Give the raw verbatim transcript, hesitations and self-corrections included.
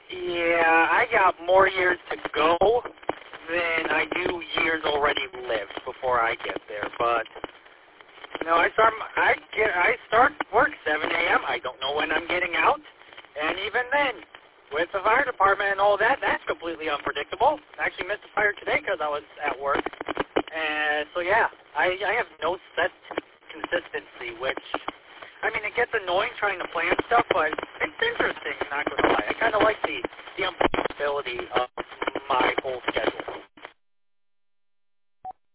Yeah, I got more years to go than I do years already lived before I get there. But no, I start I get I start work seven a.m. I don't know when I'm getting out, and even then, with the fire department and all that, that's completely unpredictable. I actually missed a fire today because I was at work, and so yeah, I I have no set consistency, which, I mean, it gets annoying trying to plan stuff, but it's interesting, not going to lie. I kind of like the, the unpredictability of my whole schedule.